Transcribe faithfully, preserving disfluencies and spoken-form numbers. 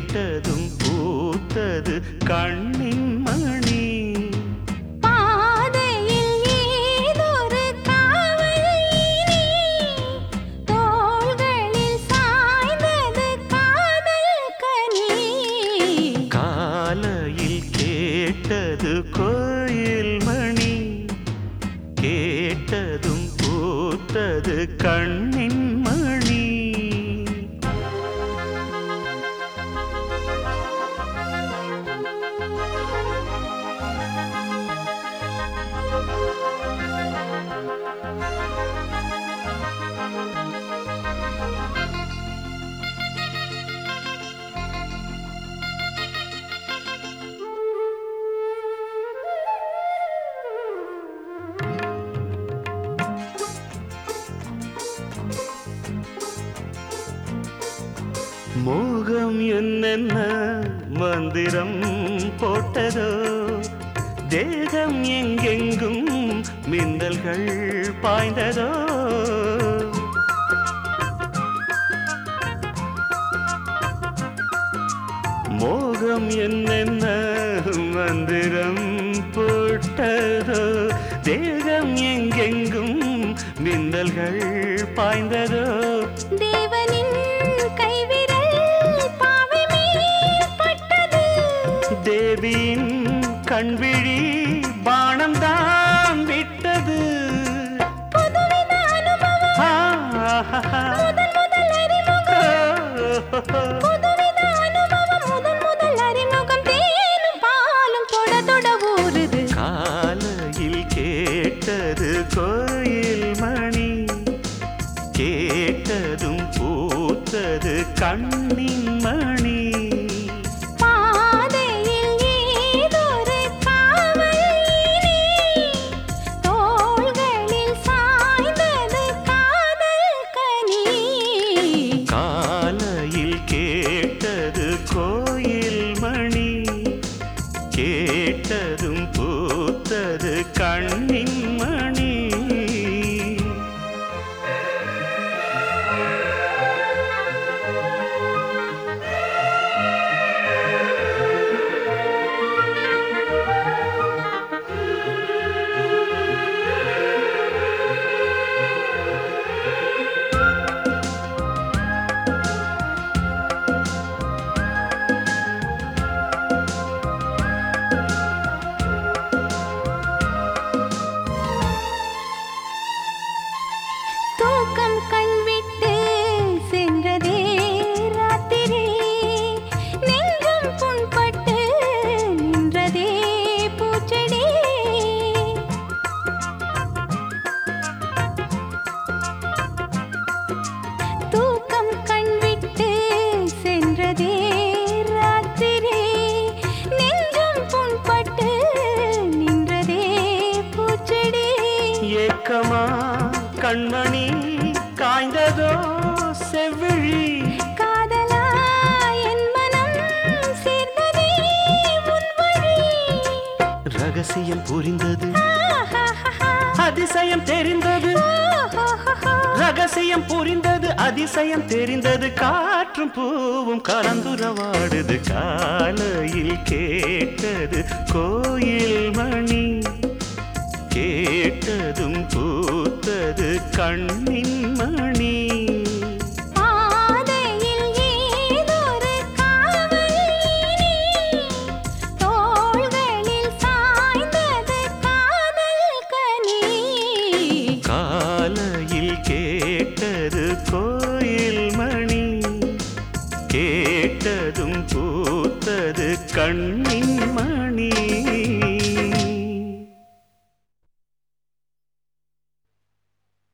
கேட்டதும் பூத்தது கண்ணின் மணி. பாதையில் ஏதொரு காவல் தோள்களில் சாய்ந்தது காதல் கனி. காலையில் கேட்டது கோயில் மணி, கேட்டதும் பூத்தது கண்ணின் மணி. மோகம் என்னென்ன மந்திரம் போட்டதோ, தேகம் எங்கெங்கும் மின்னல்கள் பாய்ந்ததோ. மோகம் என்னென்ன மந்திரம் போட்டதோ, தேகம் எங்கெங்கும் மின்னல்கள் பாய்ந்ததோ. தேவனின் கைவிரல் பாவை மேல் பட்டது, தேவியின் கண்விழி பாணம் தான் விட்டது. புதுவித அனுபவம் முதல் முதல் அறிமுகம், புதுவித அனுபவம் முதல் முதல் அறிமுகம். தேனும் பாலும் தொட தொட ஊறுது. காலையில் கேட்டது கோயில் மணி, கேட்டதும் பூத்தது கண்ணின் மணி. பாதையில் ஏதொரு காவல் தோள்களில் சாய்ந்தது காதல் கனி. காலையில் கேட்டது கோயில் மணி, கேட்டதும் பூத்தது கண்ணின் மணி. தூக்கம் கண்விட்டு சென்றதே ராத்திரி, நெஞ்சம் புண்பட்டு நின்றதே பூச்செடி. தூக்கம் கண்விட்டு சென்றதே ராத்திரி, நெஞ்சம் புண்பட்டு நின்றதே பூச்செடி. ஏக்கமா கண்மணி காய்ந்ததோ செவ்விழி, காதலா என் மனம் சேர்ந்ததே உன் வழி. ரகசியம் புரிந்தது ஆஹாஹா, அதிசயம் தெரிந்தது. ஓஹோஹோ. ரகசியம் புரிந்தது அதிசயம் தெரிந்தது. காற்றும் பூவும் கலந்துரவாடுது. காலையில் கேட்டது கோயில் மணி, கேட்டதும் பூத்தது கண்ணின் மணி. பாதையில் ஏதொரு காவல் தோள்களில் சாய்ந்தது காதல் கனி. காலையில் கேட்டது கோயில் மணி, கேட்டதும் பூத்தது கண்ணின்